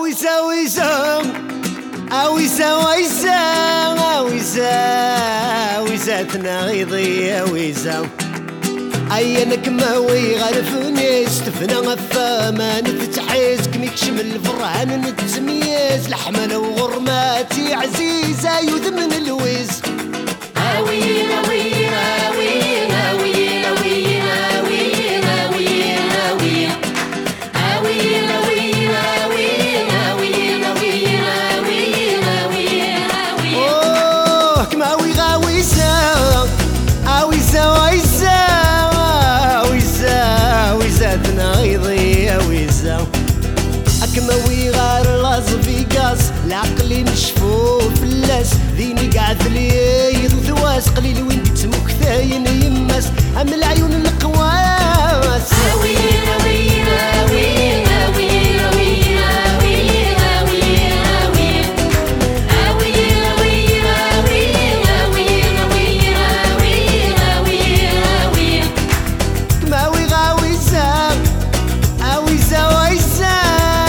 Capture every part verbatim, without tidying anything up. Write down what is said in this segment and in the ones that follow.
أويسا ويسا أويسا ويسا أويسا أويسا تناغيضي أويسا أينك ما ويغرفني استفنا غفاما نتتحيز كميكشم الفرعان نتسميز لحمنا وغرماتي عزيزة يذمن الويز أوينا وينا وينا وينا وينا وينا وينا وينا أوينا وينا وينا وينا وينا وينا وينا وينا أوه كما ويغاويسا أويسا ويسا أويسا أويسا تناغيضي أويسا أكما ويغار لاز فيكاس العقلي نشفو فلاس ذيني قاعد لي ثواس قليل وين تسموك ثاين يماس أم العيون القواس أوينا وينا وينا وينا وينا وينا وينا وينا أوينا وينا وينا وينا وينا وينا وينا وينا كما ويغاويسا أويسا ويسا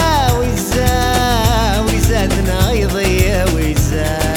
ويسا ويسا تناغيضي أويسا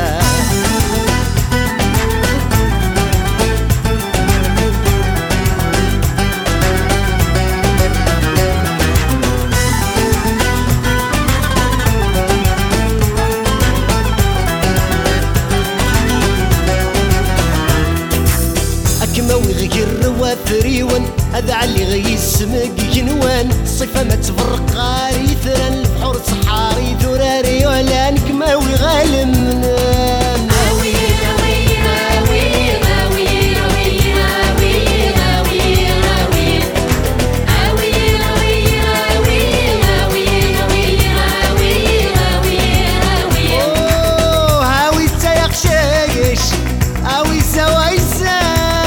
كما ويغير وثريون هذا علي غيسمك جنوان الصفة ما تفرق غاري ثران البحور صحاري ثراري ولان كما ويغالم منان أوينا وينا وينا وينا وينا وينا وينا وينا أوينا وينا وينا وينا وينا وينا وينا وينا أوه هاويسا يقشايش هاويسا ويسا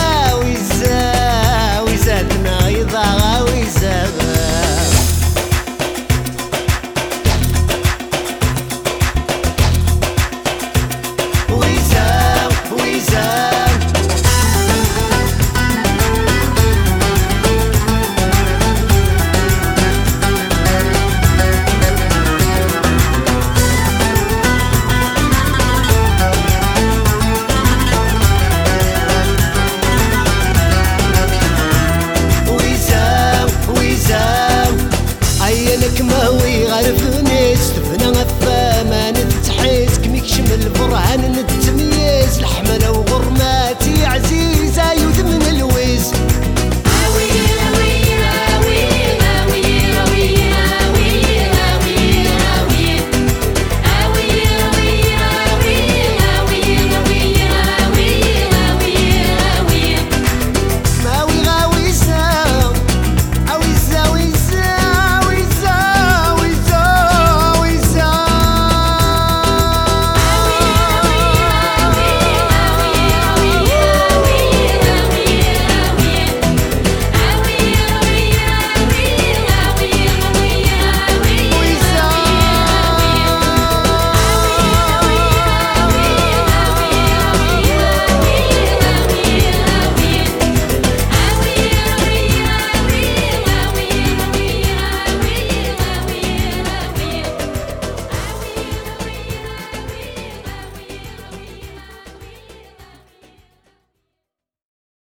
ويسا ويسا تنايضا هاويسا ويسا ويسا ويسا ويسا أينك ما ويغرف